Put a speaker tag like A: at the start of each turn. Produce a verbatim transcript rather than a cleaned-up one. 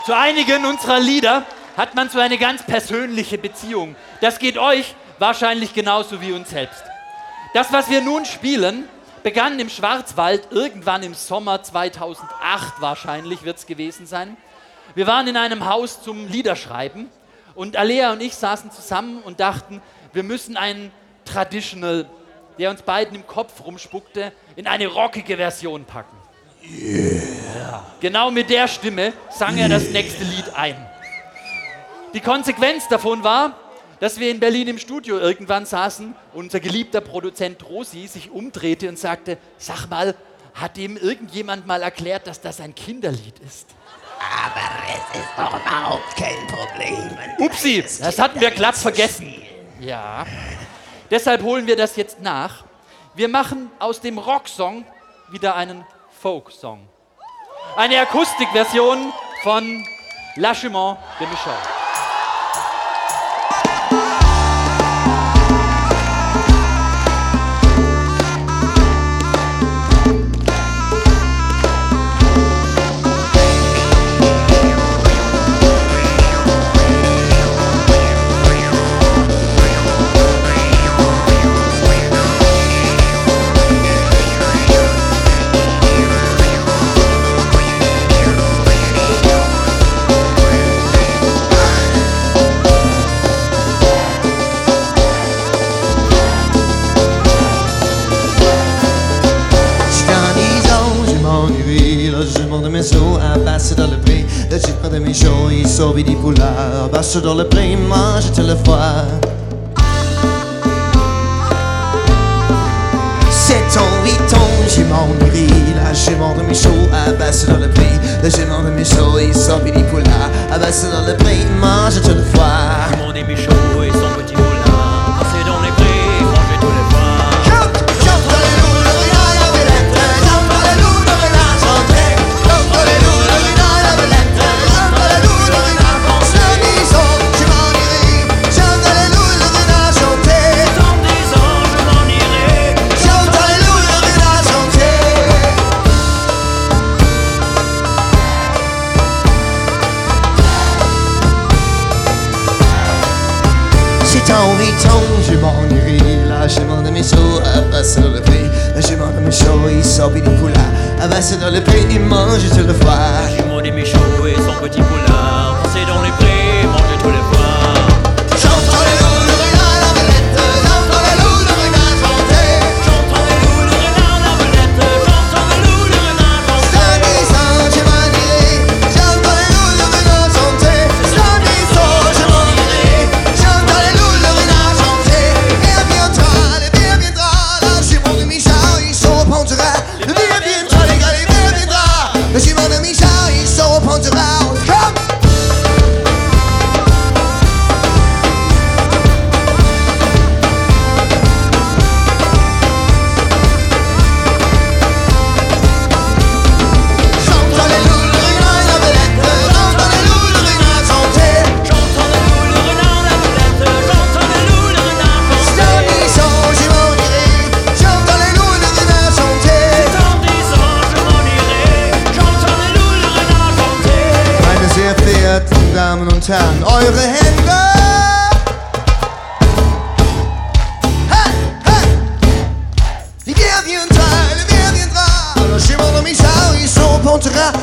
A: Zu einigen unserer Lieder hat man so eine ganz persönliche Beziehung. Das geht euch wahrscheinlich genauso wie uns selbst. Das, was wir nun spielen, begann im Schwarzwald irgendwann im Sommer zweitausendacht wahrscheinlich wird es gewesen sein. Wir waren in einem Haus zum Liederschreiben und Alea und ich saßen zusammen und dachten, wir müssen einen Traditional, der uns beiden im Kopf rumspuckte, in eine rockige Version packen. Yeah. Genau mit der Stimme sang er das nächste Lied ein. Die Konsequenz davon war, dass wir in Berlin im Studio irgendwann saßen und unser geliebter Produzent Rosi sich umdrehte und sagte, sag mal, hat ihm irgendjemand mal erklärt, dass das ein Kinderlied ist?
B: Aber es ist doch überhaupt kein Problem.
A: Upsi, das hatten wir glatt vergessen. Ja, deshalb holen wir das jetzt nach. Wir machen aus dem Rocksong wieder einen Folk-Song. Eine Akustikversion von La Chemin de Michel.
C: Basse dans le prix, le titre de mes shows, il sauve des poulards. Basse dans le prix, mange te le foie. Sept ans, huit ans, j'ai m'ennuie. Là, j'ai mort de mes shows, basse dans le prix, le gément de mes shows, il sauve des poulards. Basse dans le prix, mange te le foie.
D: J'ai mon mes shows et son petit poulain. Passer dans les prix, manger tous les foies.
C: Je m'ennuie, là je m'en de mes shows, à passer dans le prix. Là je m'en de mes shows, il sort des poulards. À passer dans le prix, il mange tout le foie.
D: J'ai mon mes shows et son petit poulain. Passer dans les prix, manger tous les foies.
C: Chante dans les loups, le renard, la belette. Chante dans les loups, le renard chanter.
D: Chante dans les loups, le renard, la belette. Chante dans les loups, le renard chanter.
C: Stadissant, je m'en irai. Chante dans les loups, le renard chanter. Stadissant, je m'en irai. Chante dans les loups, le renard chanter. Bien viendra, le bien viendra. Là, j'ai mon demi char, il se reprendra. Le bien viendra, les gars, le bien viendra. Là, j'ai mon demi char, il se reprendra. Come! Damen und Herren, eure Hände! Hey, hey! Il bien viendra, il bien viendra. Le chemin de Michel, il se reprendra.